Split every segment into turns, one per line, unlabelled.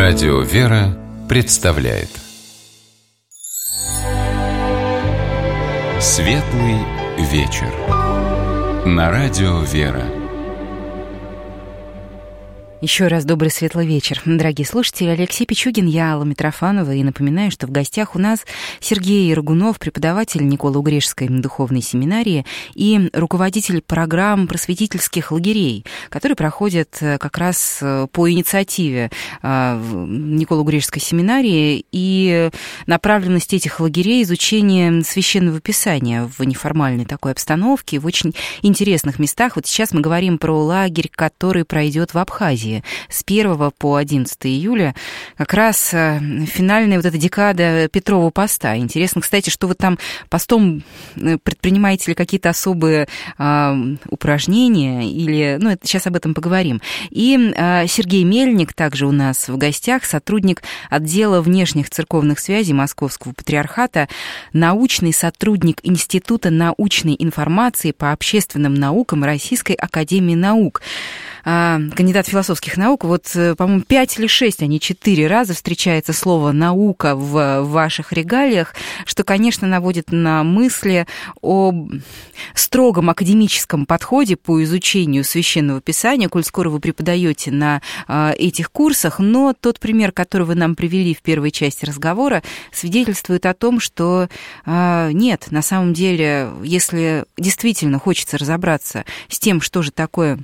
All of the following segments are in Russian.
Радио «Вера» представляет Светлый вечер на Радио «Вера».
Еще раз добрый светлый вечер, дорогие слушатели. Алексей Пичугин, я Алла Митрофанова, и напоминаю, что в гостях у нас Сергей Рогунов, преподаватель Николо-Угрешской духовной семинарии и руководитель программ просветительских лагерей, которые проходят как раз по инициативе Николо-Угрешской семинарии, и направленность этих лагерей — изучение Священного Писания в неформальной такой обстановке, в очень интересных местах. Вот сейчас мы говорим про лагерь, который пройдет в Абхазии с 1 по 11 июля, как раз финальная вот эта декада Петрова поста. Интересно, кстати, что вы там постом предпринимаете ли какие-то особые упражнения, или, ну, это сейчас об этом поговорим. И Сергей Мельник также у нас в гостях, сотрудник отдела внешних церковных связей Московского патриархата, научный сотрудник Института научной информации по общественным наукам Российской академии наук, кандидат философских наук. Вот, по-моему, 5 или 6, а не 4 раза встречается слово «наука» в ваших регалиях, что, конечно, наводит на мысли о строгом академическом подходе по изучению Священного Писания, коль скоро вы преподаете на этих курсах. Но тот пример, который вы нам привели в первой части разговора, свидетельствует о том, что нет, на самом деле, если действительно хочется разобраться с тем, что же такое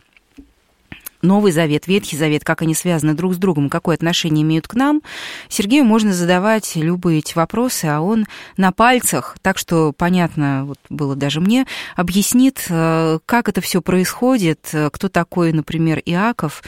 Новый Завет, Ветхий Завет, как они связаны друг с другом, какое отношение имеют к нам, Сергею можно задавать любые эти вопросы, а он на пальцах, так что понятно вот было даже мне, объяснит, как это все происходит, кто такой, например, Иаков,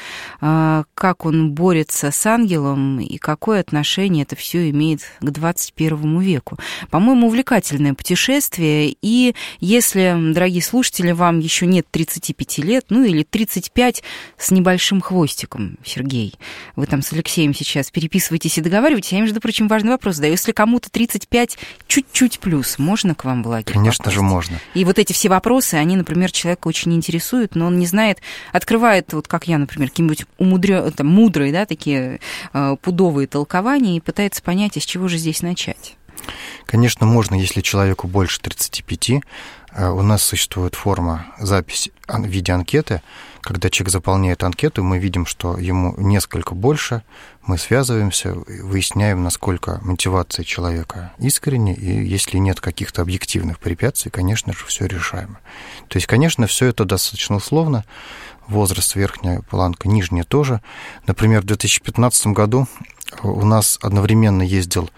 как он борется с ангелом и какое отношение это все имеет к 21 веку. По-моему, увлекательное путешествие, и если, дорогие слушатели, вам еще нет 35 лет, ну или 35 с небольшим хвостиком, Сергей. Вы там с Алексеем сейчас переписываетесь и договариваетесь. Я, между прочим, важный вопрос задаю. Если кому-то 35 чуть-чуть плюс, можно к вам в лагерь?
Конечно
попасть?
же, можно. И
вот эти все вопросы, они, например, человека очень интересуют, но он не знает, открывает, вот как я, например, какие-нибудь мудрые, да, такие пудовые толкования и пытается понять, а с чего же здесь начать.
Конечно, можно, если человеку больше 35. У нас существует форма записи в виде анкеты. Когда человек заполняет анкету, мы видим, что ему несколько больше, мы связываемся, выясняем, насколько мотивация человека искренне, и если нет каких-то объективных препятствий, конечно же, все решаемо. То есть, конечно, все это достаточно условно. Возраст, верхняя планка, нижняя тоже. Например, в 2015 году у нас одновременно ездил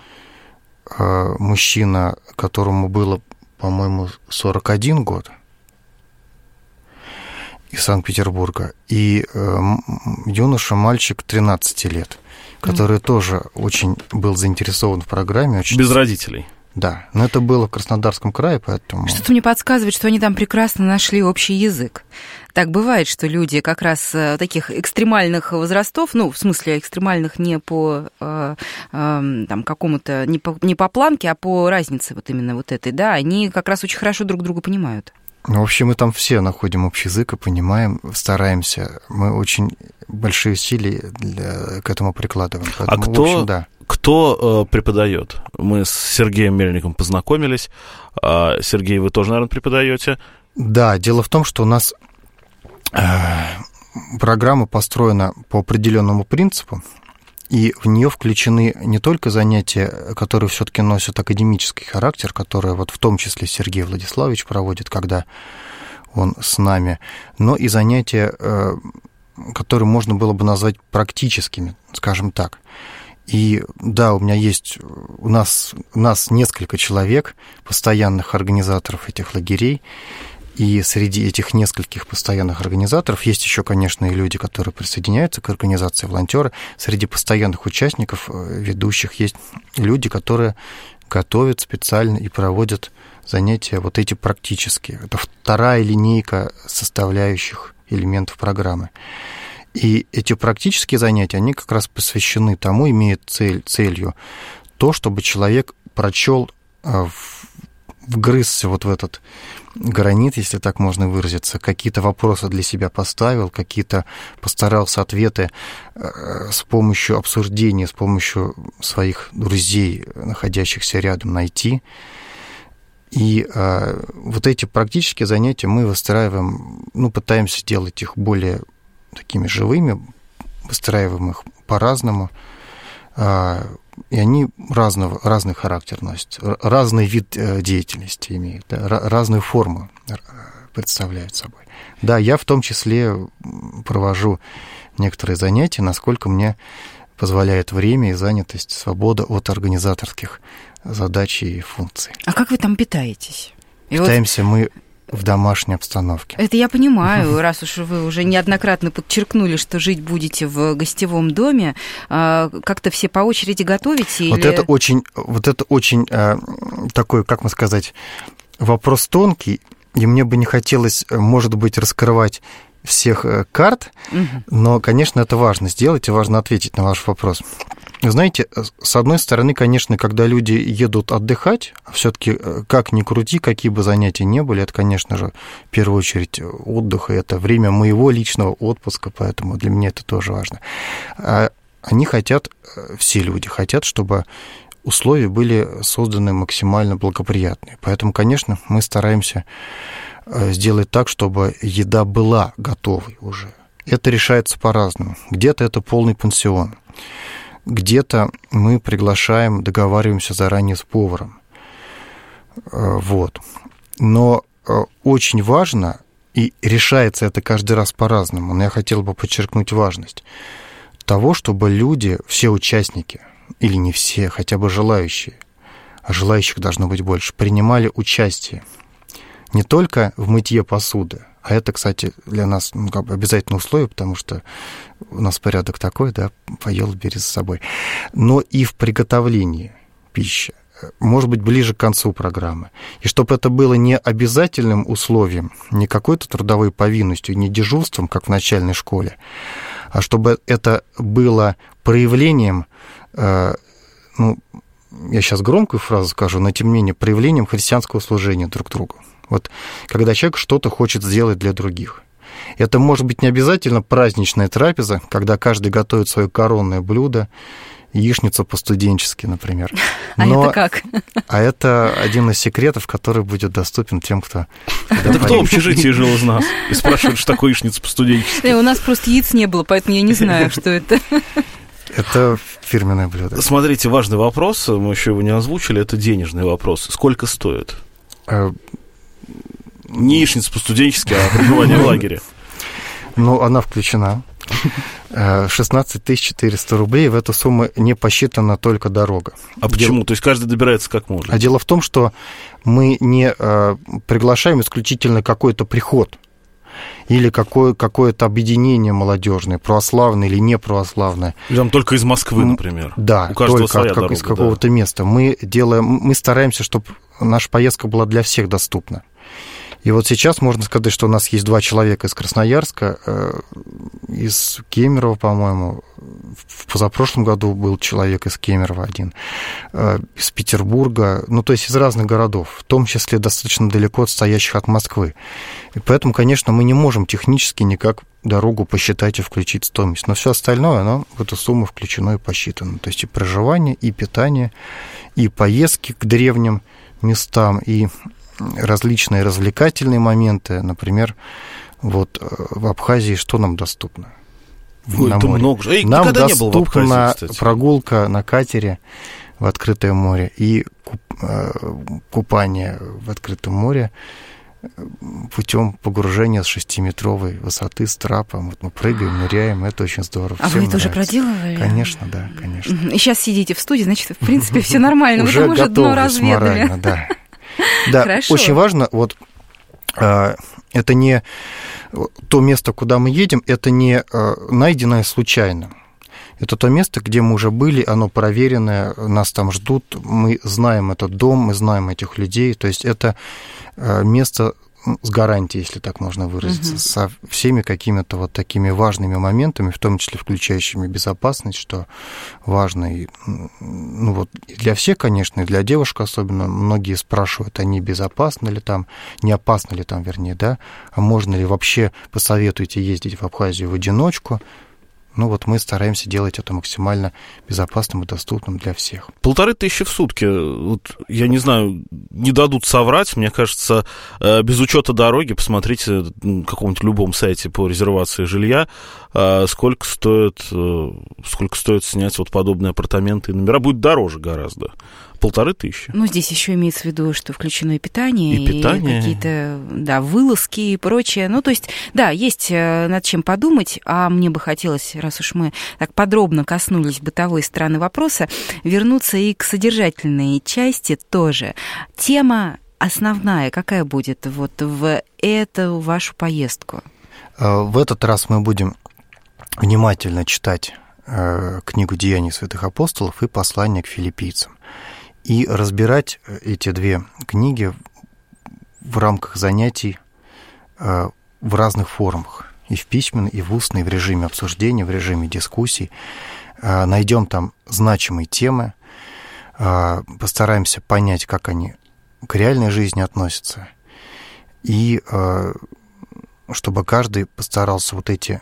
мужчина, которому было, по-моему, 41 год, из Санкт-Петербурга, и юноша-мальчик 13 лет, который тоже очень был заинтересован в программе. Очень...
Без родителей.
Да, но это было в Краснодарском крае, поэтому...
Что-то мне подсказывает, что они там прекрасно нашли общий язык. Так бывает, что люди как раз таких экстремальных возрастов, ну, в смысле экстремальных не по там, какому-то, не по планке, а по разнице вот именно вот этой, да, они как раз очень хорошо друг друга понимают.
Ну, в общем, мы там все находим общий язык и понимаем, стараемся. Мы очень большие усилия к этому прикладываем. Поэтому,
кто,
в общем, да.
Кто преподает? Мы с Сергеем Мельником познакомились. Сергей, вы тоже, наверное, преподаете?
Да, дело в том, что у нас программа построена по определенному принципу, и в нее включены не только занятия, которые все-таки носят академический характер, которые вот в том числе Сергей Владиславович проводит, когда он с нами, но и занятия, которые можно было бы назвать практическими, скажем так. И да, у нас несколько человек, постоянных организаторов этих лагерей, и среди этих нескольких постоянных организаторов есть еще, конечно, и люди, которые присоединяются к организации, волонтеры. Среди постоянных участников, ведущих, есть люди, которые готовят специально и проводят занятия вот эти практические. Это вторая линейка составляющих элементов программы. И эти практические занятия, они как раз посвящены тому, имеют целью то, чтобы человек прочел вгрызся вот в этот гранит, если так можно выразиться, какие-то вопросы для себя поставил, какие-то постарался ответы с помощью обсуждения, с помощью своих друзей, находящихся рядом, найти. И вот эти практические занятия мы выстраиваем, пытаемся делать их более такими живыми, выстраиваем их по-разному, и они разный характер носят, разный вид деятельности имеют, да, разную форму представляют собой. Да, я в том числе провожу некоторые занятия, насколько мне позволяет время и занятость, свобода от организаторских задач и функций.
А как вы там питаетесь?
Питаемся мы в домашней обстановке.
Это я понимаю, раз уж вы уже неоднократно подчеркнули, что жить будете в гостевом доме, как-то все по очереди готовите?
Вот это очень такой, как сказать, вопрос тонкий, и мне бы не хотелось, может быть, раскрывать всех карт, но, конечно, это важно сделать, и важно ответить на ваш вопрос. Вы знаете, с одной стороны, конечно, когда люди едут отдыхать, все-таки как ни крути, какие бы занятия ни были, это, конечно же, в первую очередь отдых, и это время моего личного отпуска, поэтому для меня это тоже важно. Они хотят, все люди хотят, чтобы условия были созданы максимально благоприятные. Поэтому, конечно, мы стараемся сделать так, чтобы еда была готовой уже. Это решается по-разному. Где-то это полный пансион. Где-то мы приглашаем, договариваемся заранее с поваром. Вот. Но очень важно, и решается это каждый раз по-разному, но я хотел бы подчеркнуть важность того, чтобы люди, все участники, или не все, хотя бы желающие, а желающих должно быть больше, принимали участие не только в мытье посуды, а это, кстати, для нас обязательное условие, потому что у нас порядок такой, да, поел, бери с собой, но и в приготовлении пищи, может быть, ближе к концу программы. И чтобы это было не обязательным условием, не какой-то трудовой повинностью, не дежурством, как в начальной школе, а чтобы это было проявлением, я сейчас громкую фразу скажу, но тем не менее, проявлением христианского служения друг другу. Вот когда человек что-то хочет сделать для других. Это может быть не обязательно праздничная трапеза, когда каждый готовит свое коронное блюдо, яичницу по-студенчески, например.
Это как?
А это один из секретов, который будет доступен тем, кто...
Это кто в общежитии жил из нас? И спрашивает, что такое яичница по-студенчески.
У нас просто яиц не было, поэтому я не знаю, что это.
Это фирменное блюдо.
Смотрите, важный вопрос, мы еще его не озвучили, это денежный вопрос. Сколько стоит? Не яичница по-студенчески, а пребывание в лагере.
Она включена. 16 400 рублей. В эту сумму не посчитана только дорога.
А почему? То есть каждый добирается как может?
А дело в том, что мы не приглашаем исключительно какой-то приход или какое-то объединение молодежное, православное или не православное.
Или там только из Москвы, например.
Да,
у каждого
только
своя дорога,
из какого-то места. Мы стараемся, чтобы наша поездка была для всех доступна. И вот сейчас можно сказать, что у нас есть 2 человека из Красноярска, из Кемерово, по-моему, в позапрошлом году был человек из Кемерово один, из Петербурга, то есть из разных городов, в том числе достаточно далеко отстоящих от Москвы. И поэтому, конечно, мы не можем технически никак дорогу посчитать и включить стоимость, но все остальное, оно в эту сумму включено и посчитано. То есть и проживание, и питание, и поездки к древним местам, и различные развлекательные моменты, например, вот в Абхазии что нам доступно?
Это много же.
Нам доступна прогулка на катере в открытое море и купание в открытом море путем погружения с 6-метровой высоты с трапом. Вот мы прыгаем, ныряем, это очень здорово.
А вы это уже проделывали?
Конечно, да, конечно.
И сейчас сидите в студии, значит, в принципе, все нормально.
Уже
вы уже дно разведали.
Морально, да. Да,
хорошо.
Очень важно, это не то место, куда мы едем, это не найденное случайно. Это то место, где мы уже были, оно проверенное, нас там ждут, мы знаем этот дом, мы знаем этих людей. То есть это место с гарантией, если так можно выразиться, со всеми какими-то вот такими важными моментами, в том числе включающими безопасность, что важно и, ну, вот для всех, конечно, и для девушек особенно. Многие спрашивают, а не безопасно ли там, не опасно ли там, вернее, да, а можно ли вообще, посоветуйте ездить в Абхазию в одиночку. Ну вот мы стараемся делать это максимально безопасным и доступным для всех.
1500 в сутки, вот, я не знаю, не дадут соврать, мне кажется, без учета дороги, посмотрите на каком-нибудь любом сайте по резервации жилья, сколько стоит снять вот подобные апартаменты и номера, будет дороже гораздо. 1500.
Ну, здесь еще имеется в виду, что включено и питание, и какие-то, да, вылазки и прочее. Ну, то есть, да, есть над чем подумать, а мне бы хотелось, раз уж мы так подробно коснулись бытовой стороны вопроса, вернуться и к содержательной части тоже. Тема основная какая будет вот в эту вашу поездку?
В этот раз мы будем внимательно читать книгу «Деяний святых апостолов» и «Послание к филиппийцам». И разбирать эти две книги в рамках занятий в разных формах. И в письменной, и в устной, и в режиме обсуждения, в режиме дискуссий. Найдем там значимые темы, постараемся понять, как они к реальной жизни относятся. И чтобы каждый постарался вот эти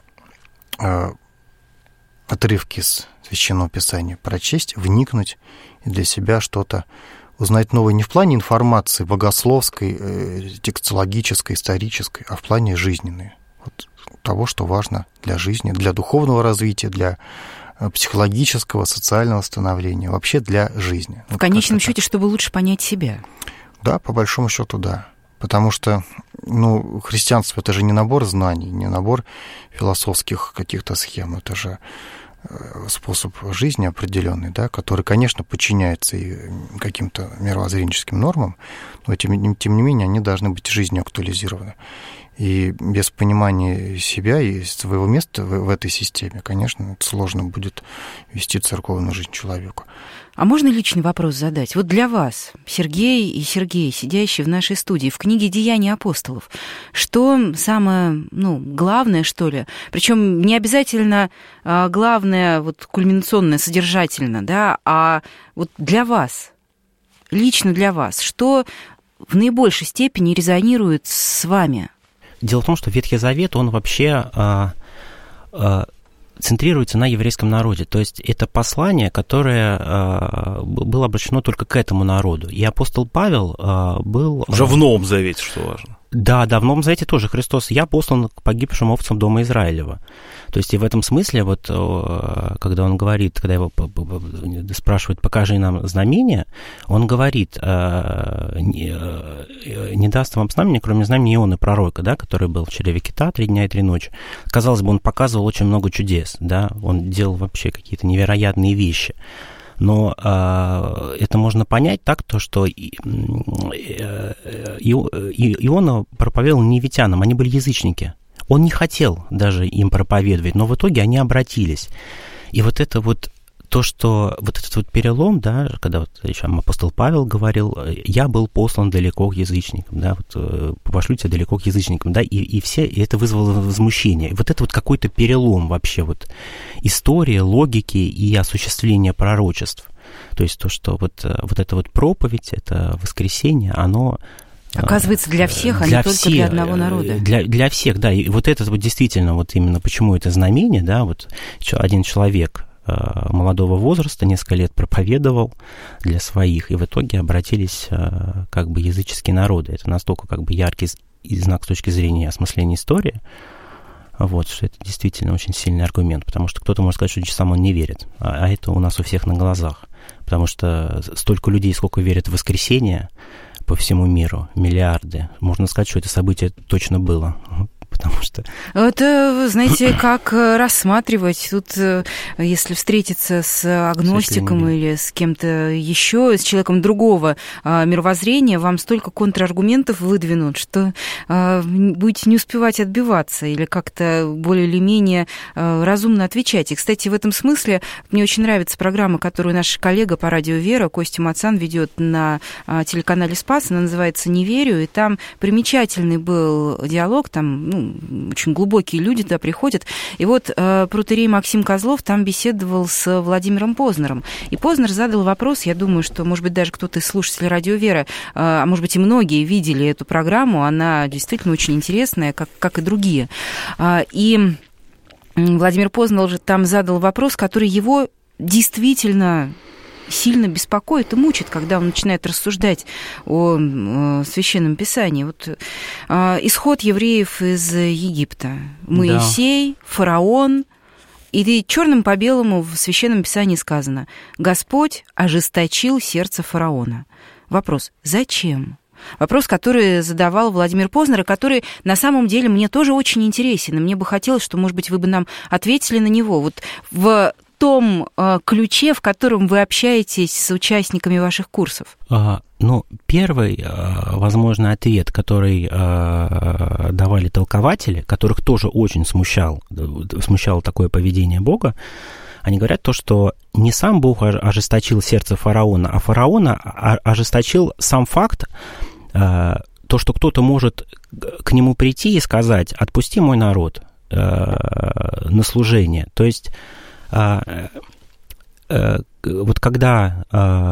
отрывки из Священного Писания прочесть, вникнуть и для себя что-то узнать новое не в плане информации богословской, текстологической, исторической, а в плане жизненной. Вот того, что важно для жизни, для духовного развития, для психологического, социального становления, вообще для жизни.
В конечном счете, чтобы лучше понять себя.
Да, по большому счету, да. Потому что, ну, христианство — это же не набор знаний, не набор философских каких-то схем, это же способ жизни определенный, да, который, конечно, подчиняется и каким-то мировоззренческим нормам, но тем не менее они должны быть жизнью актуализированы. И без понимания себя и своего места в этой системе, конечно, сложно будет вести церковную жизнь человеку.
А можно личный вопрос задать? Вот для вас, Сергей и Сергей, сидящие в нашей студии, в книге «Деяния апостолов», что самое, ну, главное, что ли? Причем не обязательно главное, вот, кульминационное, содержательно, да, а вот для вас, лично для вас, что в наибольшей степени резонирует с вами?
Дело в том, что Ветхий Завет, он вообще центрируется на еврейском народе. То есть это послание, которое было обращено только к этому народу. И апостол Павел был...
Уже в Новом Завете, что важно.
Да, в Новом Завете тоже Христос: «Я послан к погибшим овцам дома Израилева». То есть и в этом смысле, вот, когда он говорит, когда его спрашивают: «Покажи нам знамение», он говорит: «Не даст вам знамения, кроме знамения Ионы пророка», да, который был в чреве кита 3 дня и 3 ночи. Казалось бы, он показывал очень много чудес, да, он делал вообще какие-то невероятные вещи. Но это можно понять так, то, что Иона проповедовал невитянам, они были язычники. Он не хотел даже им проповедовать, но в итоге они обратились. И вот это вот то, что вот этот вот перелом, да, когда вот еще апостол Павел говорил: «Я был послан далеко к язычникам», да, вот, «Пошлю тебя далеко к язычникам», да, и это вызвало возмущение. И вот это вот какой-то перелом вообще вот истории, логики и осуществления пророчеств. То есть то, что вот эта вот проповедь, это воскресенье, оно...
Оказывается, для всех, а не только для одного народа.
Для всех, да. И вот это вот действительно, вот именно почему это знамение, да, вот один человек молодого возраста несколько лет проповедовал для своих, и в итоге обратились как бы языческие народы. Это настолько как бы яркий знак с точки зрения осмысления истории, вот, что это действительно очень сильный аргумент, потому что кто-то может сказать, что сам он не верит, а это у нас у всех на глазах, потому что столько людей, сколько верят в воскресенье по всему миру, миллиарды, можно сказать, что это событие точно было, потому что...
Это, знаете, как рассматривать. Тут, если встретиться с агностиком или с кем-то еще, с человеком другого мировоззрения, вам столько контраргументов выдвинут, что будете не успевать отбиваться или как-то более или менее разумно отвечать. И, кстати, в этом смысле мне очень нравится программа, которую наш коллега по радио «Вера» Костя Мацан ведет на телеканале «Спас». Она называется «Не верю». И там примечательный был диалог, там очень глубокие люди туда приходят. И вот протоиерей Максим Козлов там беседовал с Владимиром Познером. И Познер задал вопрос, я думаю, что, может быть, даже кто-то из слушателей радио «Вера», а может быть, и многие видели эту программу, она действительно очень интересная, как и другие. И Владимир Познер же там задал вопрос, который его действительно сильно беспокоит и мучит, когда он начинает рассуждать о Священном Писании. Вот исход евреев из Египта. Моисей, фараон. И черным по белому в Священном Писании сказано: «Господь ожесточил сердце фараона». Вопрос: зачем? Вопрос, который задавал Владимир Познер, и который на самом деле мне тоже очень интересен. И мне бы хотелось, что, может быть, вы бы нам ответили на него. Вот в том ключе, в котором вы общаетесь с участниками ваших курсов?
Первый возможный ответ, который давали толкователи, которых тоже очень смущало такое поведение Бога, они говорят то, что не сам Бог ожесточил сердце фараона, а фараона ожесточил сам факт, то, что кто-то может к нему прийти и сказать: «Отпусти мой народ на служение». То есть вот когда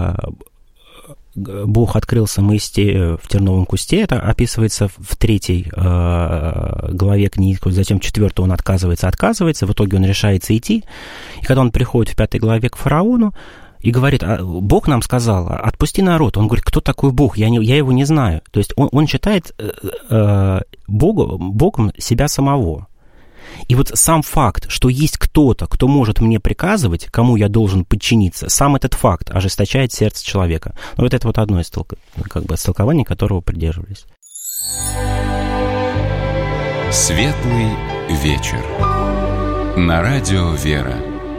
Бог открылся Моисею в терновом кусте, это описывается в 3 главе книги, затем в 4 он отказывается, в итоге он решается идти, и когда он приходит в 5 главе к фараону и говорит: Бог нам сказал, отпусти народ. Он говорит: кто такой Бог? Я его не знаю. То есть он считает Богом себя самого. И вот сам факт, что есть кто-то, кто может мне приказывать, кому я должен подчиниться, сам этот факт ожесточает сердце человека. Но вот это вот одно из толкований, которого придерживались.
Светлый вечер. На радио «Вера».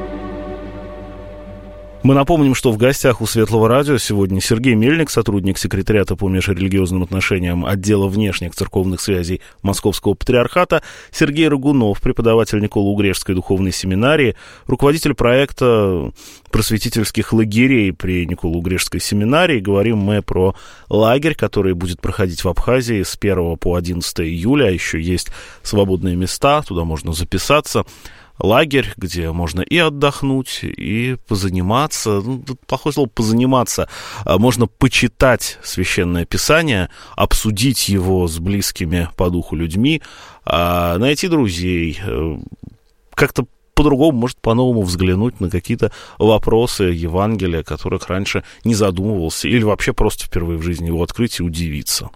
Мы напомним, что в гостях у Светлого радио сегодня Сергей Мельник, сотрудник секретариата по межрелигиозным отношениям отдела внешних церковных связей Московского патриархата, Сергей Рогунов, преподаватель Николо-Угрешской духовной семинарии, руководитель проекта просветительских лагерей при Николо-Угрешской семинарии. Говорим мы про лагерь, который будет проходить в Абхазии с 1 по 11 июля. Еще есть свободные места, туда можно записаться. Лагерь, где можно и отдохнуть, и позаниматься. Плохое слово «позаниматься». Можно почитать Священное Писание, обсудить его с близкими по духу людьми, найти друзей, как-то по-другому, может, по-новому взглянуть на какие-то вопросы Евангелия, о которых раньше не задумывался, или вообще просто впервые в жизни его открыть и удивиться.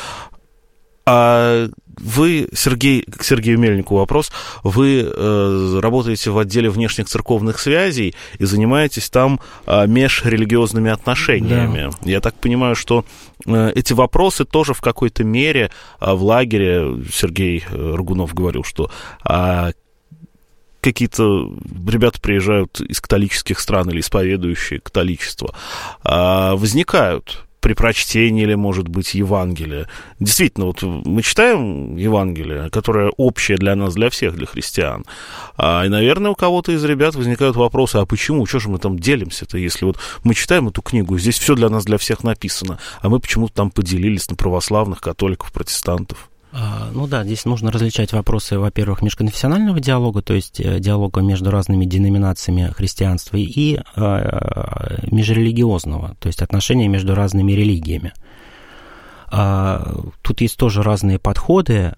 А вы, Сергей, к Сергею Мельнику вопрос. Вы работаете в отделе внешних церковных связей и занимаетесь там межрелигиозными отношениями. Да. Я так понимаю, что эти вопросы тоже в какой-то мере в лагере, Сергей Рогунов говорил, что какие-то ребята приезжают из католических стран или исповедующие католичество, возникают при прочтении или, может быть, Евангелия. Действительно, вот мы читаем Евангелие, которое общее для нас, для всех, для христиан. И, наверное, у кого-то из ребят возникают вопросы: а почему? Что же мы там делимся-то, если вот мы читаем эту книгу, здесь все для нас, для всех написано, а мы почему-то там поделились на православных, католиков, протестантов?
Ну да, здесь нужно различать вопросы, во-первых, межконфессионального диалога, то есть диалога между разными деноминациями христианства, и межрелигиозного, то есть отношения между разными религиями. Тут есть тоже разные подходы,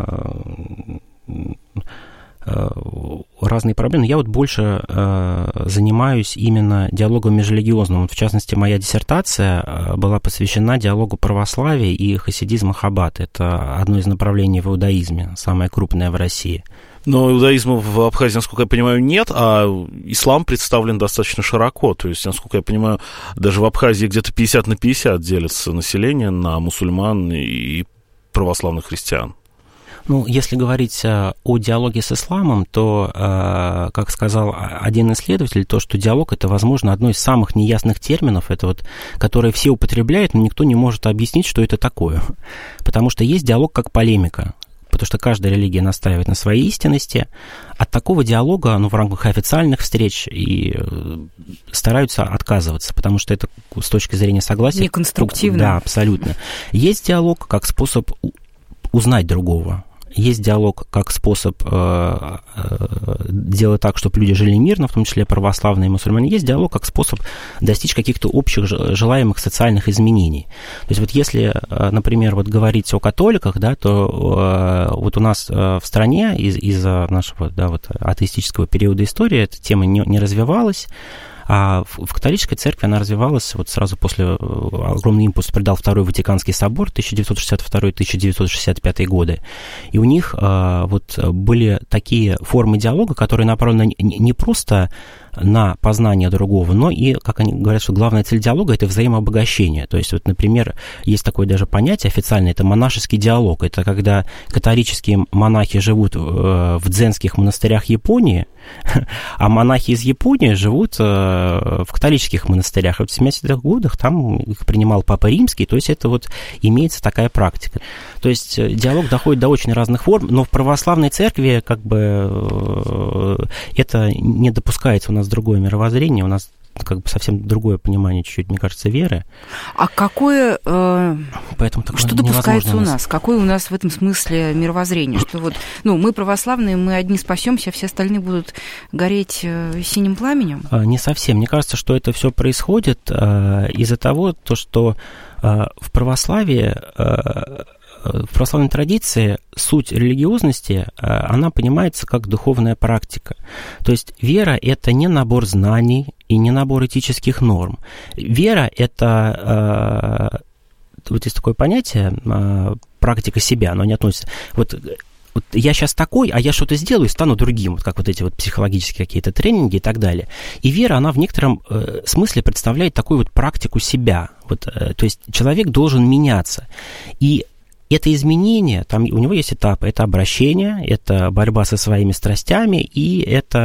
разные проблемы. Я вот больше занимаюсь именно диалогом межрелигиозным. В частности, моя диссертация была посвящена диалогу православия и хасидизма Хаббат. Это одно из направлений в иудаизме, самое крупное в России.
Но иудаизма в Абхазии, насколько я понимаю, нет, а ислам представлен достаточно широко. То есть, насколько я понимаю, даже в Абхазии где-то 50/50 делится население на мусульман и православных христиан.
Ну, если говорить о диалоге с исламом, то, как сказал один исследователь, то, что диалог – это, возможно, одно из самых неясных терминов, это вот, которое все употребляют, но никто не может объяснить, что это такое. Потому что есть диалог как полемика. Потому что каждая религия настаивает на своей истинности. От такого диалога, в рамках официальных встреч и стараются отказываться, потому что это с точки зрения согласия...
Неконструктивно.
Да, абсолютно. Есть диалог как способ узнать другого. Есть диалог как способ делать так, чтобы люди жили мирно, в том числе православные и мусульмане. Есть диалог как способ достичь каких-то общих желаемых социальных изменений. То есть вот если, например, вот говорить о католиках, да, то вот у нас в стране из-за нашего атеистического периода истории эта тема не развивалась. А в католической церкви она развивалась вот сразу после, огромный импульс придал Второй Ватиканский собор 1962-1965 годы. И у них вот были такие формы диалога, которые направлены не просто на познание другого, но и, как они говорят, что главная цель диалога – это взаимообогащение. То есть, вот, например, есть такое даже понятие официальное – это монашеский диалог. Это когда католические монахи живут в дзенских монастырях Японии, а монахи из Японии живут в католических монастырях. И в 70-х годах там их принимал Папа Римский, то есть это вот имеется такая практика. То есть диалог доходит до очень разных форм, но в православной церкви как бы это не допускается. У нас другое мировоззрение, у нас как бы совсем другое понимание чуть-чуть, мне кажется, веры.
А какое...
Поэтому
что допускается у нас? Какое у нас в этом смысле мировоззрение? Что вот, мы православные, мы одни спасемся, а все остальные будут гореть синим пламенем?
Не совсем. Мне кажется, что это все происходит из-за того, что в православии... В православной традиции суть религиозности, она понимается как духовная практика. То есть вера – это не набор знаний и не набор этических норм. Вера – это, вот есть такое понятие, практика себя, оно не относится... Вот я сейчас такой, а я что-то сделаю и стану другим, вот как вот эти вот психологические какие-то тренинги и так далее. И вера, она в некотором смысле представляет такую вот практику себя. Вот, то есть человек должен меняться. И это изменение, там у него есть этапы, это обращение, это борьба со своими страстями, и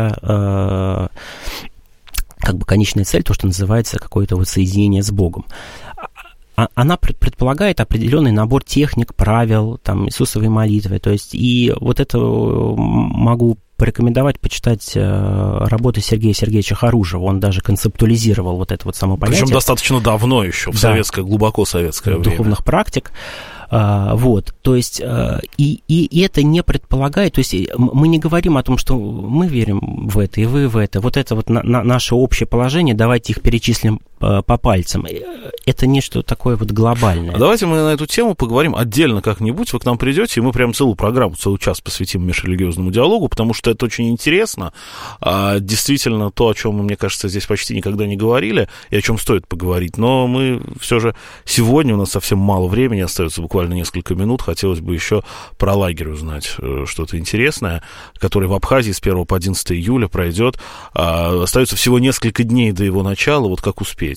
это как бы конечная цель, то, что называется какое-то вот соединение с Богом. Она предполагает определенный набор техник, правил, там, Иисусовой молитвы, то есть, и вот это могу порекомендовать почитать работы Сергея Сергеевича Харужева. Он даже концептуализировал вот это вот само понятие.
Причем достаточно давно еще, в советское, глубоко советское время.
Духовных практик. Вот, то есть, и это не предполагает, то есть мы не говорим о том, что мы верим в это, и вы в это, вот это вот наше общее положение, давайте их перечислим по пальцам. Это нечто такое вот глобальное.
Давайте мы на эту тему поговорим отдельно как-нибудь. Вы к нам придете, и мы прям целую программу, целый час посвятим межрелигиозному диалогу, потому что это очень интересно. Действительно, то, о чем мы, мне кажется, здесь почти никогда не говорили, и о чем стоит поговорить. Но мы все же сегодня, у нас совсем мало времени, остается буквально несколько минут, хотелось бы еще про лагерь узнать что-то интересное, который в Абхазии с 1 по 11 июля пройдет. Остается всего несколько дней до его начала, вот как успеть?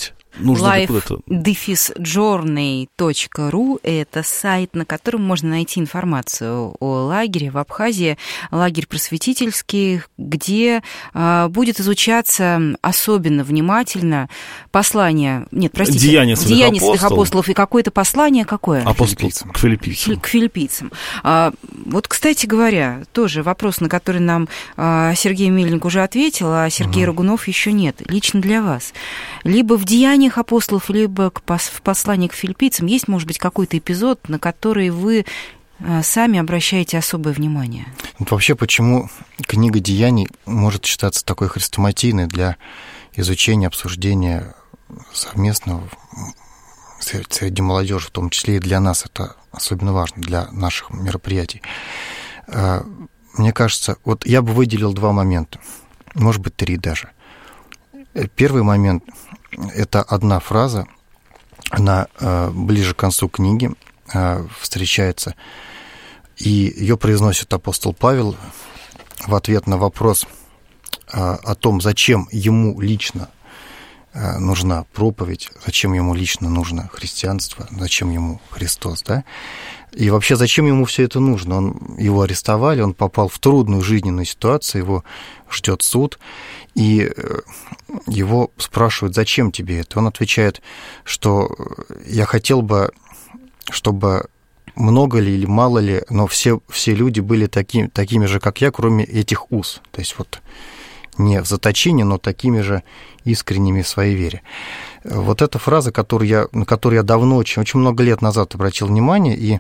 life-journey.ru – это сайт, на котором можно найти информацию о лагере в Абхазии, лагерь просветительский, где будет изучаться особенно внимательно послание,
Деяния святых
апостолов, и какое-то послание какое?
К филиппийцам.
К филиппийцам. Вот, кстати говоря, тоже вопрос, на который нам Сергей Мельник уже ответил, а Сергей Рогунов еще нет. Лично для вас. Либо в «Деяниях апостолов», либо в послании к филиппийцам есть, может быть, какой-то эпизод, на который вы сами обращаете особое внимание?
Вообще, почему книга «Деяний» может считаться такой хрестоматийной для изучения, обсуждения совместного среди молодежи, в том числе и для нас это особенно важно, для наших мероприятий? Мне кажется, вот я бы выделил два момента, может быть, три даже. Первый момент – это одна фраза, она ближе к концу книги встречается, и ее произносит апостол Павел в ответ на вопрос о том, зачем ему лично нужна проповедь, зачем ему лично нужно христианство, зачем ему Христос, да? И вообще, зачем ему все это нужно? Его арестовали, он попал в трудную жизненную ситуацию, его ждет суд, и его спрашивают, зачем тебе это? Он отвечает, что я хотел бы, чтобы много ли или мало ли, но все люди были такими же, как я, кроме этих уз. То есть вот не в заточении, но такими же искренними в своей вере. Вот эта фраза, на которую я давно, очень много лет назад обратил внимание, и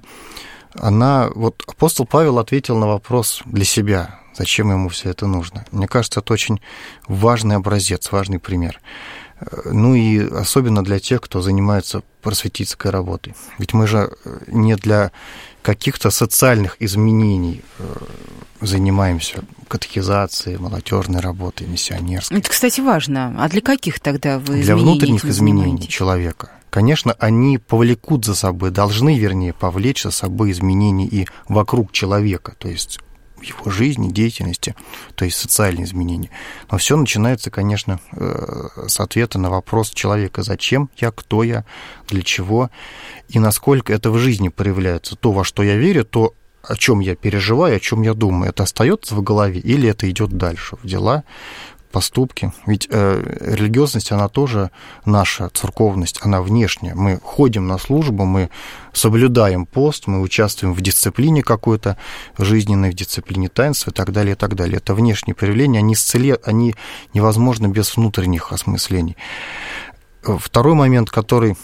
вот апостол Павел ответил на вопрос для себя, зачем ему все это нужно. Мне кажется, это очень важный образец, важный пример. Ну и особенно для тех, кто занимается просветительской работой. Ведь мы же не для каких-то социальных изменений занимаемся катехизацией, молодежной работой, миссионерской.
Это, кстати, важно. А для каких тогда вы изменений?
Для внутренних изменений человека. Конечно, они повлекут за собой, должны, вернее, повлечь за собой изменения и вокруг человека, то есть в его жизни, деятельности, то есть социальные изменения. Но все начинается, конечно, с ответа на вопрос человека: зачем я, кто я, для чего, и насколько это в жизни проявляется. То, во что я верю, то, о чем я переживаю, о чем я думаю, это остается в голове или это идет дальше в дела, поступки. Ведь религиозность, она тоже наша, церковность, она внешняя. Мы ходим на службу, мы соблюдаем пост, мы участвуем в дисциплине какой-то жизненной, в дисциплине таинства и так далее, и так далее. Это внешние проявления, они невозможны без внутренних осмыслений. Второй момент, который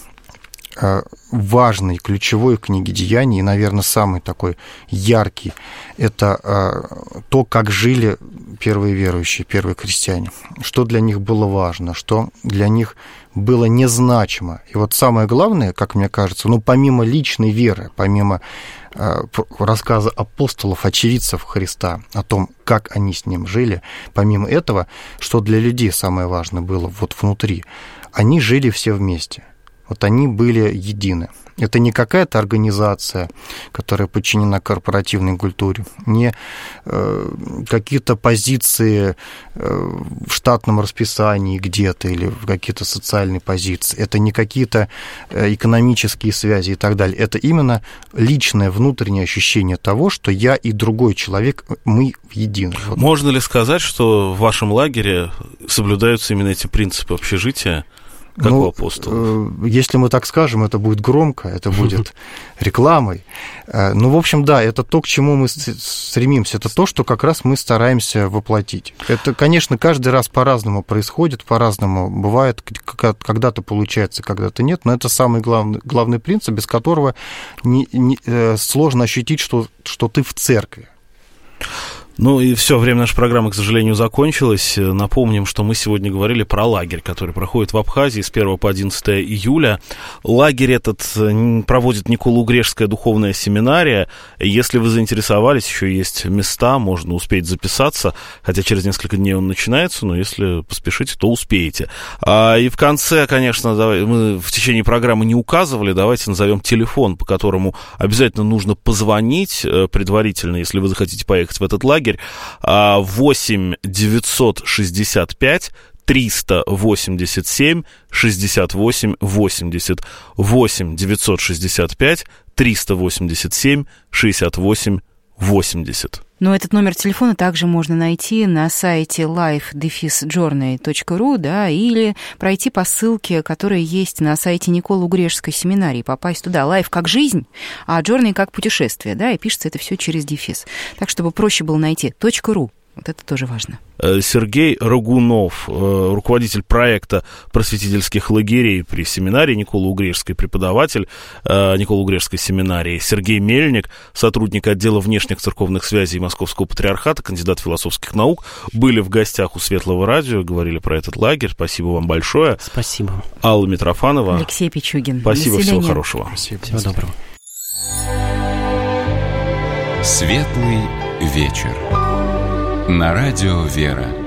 важный, ключевой в книге «Деяний», и, наверное, самый такой яркий, это то, как жили первые верующие, первые христиане, что для них было важно, что для них было незначимо. И вот самое главное, как мне кажется, помимо личной веры, помимо рассказа апостолов, очевидцев Христа, о том, как они с ним жили, помимо этого, что для людей самое важное было вот внутри, они жили все вместе. Вот они были едины. Это не какая-то организация, которая подчинена корпоративной культуре, не какие-то позиции в штатном расписании где-то или в какие-то социальные позиции. Это не какие-то экономические связи и так далее. Это именно личное внутреннее ощущение того, что я и другой человек, мы едины.
Можно ли сказать, что в вашем лагере соблюдаются именно эти принципы общежития? Как у апостолов?
Если мы так скажем, это будет громко, это будет рекламой. В общем, да, это то, к чему мы стремимся, это то, что как раз мы стараемся воплотить. Это, конечно, каждый раз по-разному происходит, по-разному бывает, когда-то получается, когда-то нет, но это самый главный принцип, без которого сложно ощутить, что ты в церкви.
Ну и все, время нашей программы, к сожалению, закончилось. Напомним, что мы сегодня говорили про лагерь, который проходит в Абхазии с 1 по 11 июля. Лагерь этот проводит Николо-Угрешская духовная семинария. Если вы заинтересовались, еще есть места, можно успеть записаться, хотя через несколько дней он начинается, но если поспешите, то успеете. И в конце, конечно, мы в течение программы не указывали, давайте назовем телефон, по которому обязательно нужно позвонить предварительно, если вы захотите поехать в этот лагерь. 8 965 387 68 80. 8 965 387 68 80.
Но этот номер телефона также можно найти на сайте life-journey.ru, да, или пройти по ссылке, которая есть на сайте Николо-Угрешской семинарии, попасть туда. Life как жизнь, а journey как путешествие, да, и пишется это все через дефис. Так, чтобы проще было найти. .ru. Вот это тоже важно.
Сергей Рогунов, руководитель проекта просветительских лагерей при семинарии Николо-Угрешской, преподаватель Николо-Угрешской семинарии. Сергей Мельник, сотрудник отдела внешних церковных связей Московского патриархата, кандидат философских наук, были в гостях у Светлого радио, говорили про этот лагерь. Спасибо вам большое.
Спасибо.
Алла Митрофанова.
Алексей Пичугин.
Спасибо, всего хорошего.
Спасибо.
Всего доброго.
Светлый вечер. На радио «Вера».